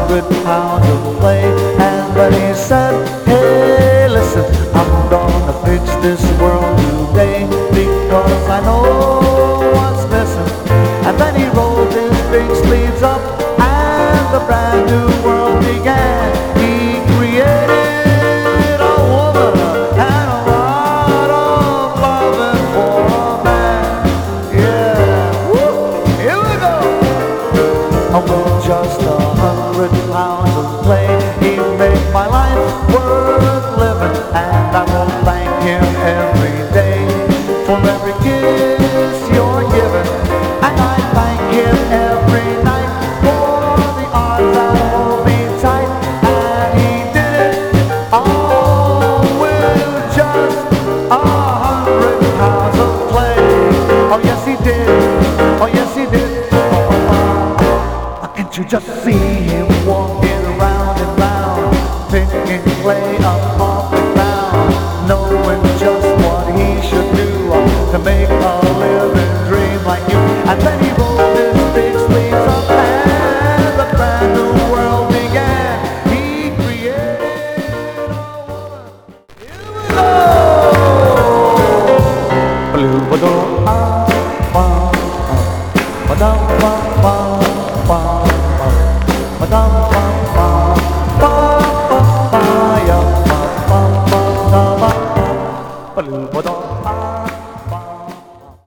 100 pounds of clay. And then he said, hey, listen, I'm gonna fix this world today, because I know what's missing. And then he rolled his big sleeves up, and the brand new world began. He created a woman and a lot of loving for a man. Yeah, woo, here we go. With just 100 pounds of clay, he made my life worth living, and I will thank him every day for every kiss you're giving. And I thank him every night for the arms that hold me tight. And he did it all with just 100 pounds of clay. Oh yes he did, oh yes he did. Can't you just see him walking round and round, picking clay up off the ground, knowing just what he should do to make a living dream like you. And then he rolled his big sleeves up, and the brand new world began. He created a woman. Here we go. Blue ba-dum, ba-dum, ba-dum. Ba-dum, ba-dum, ba-dum, ba-dum, ba-dum.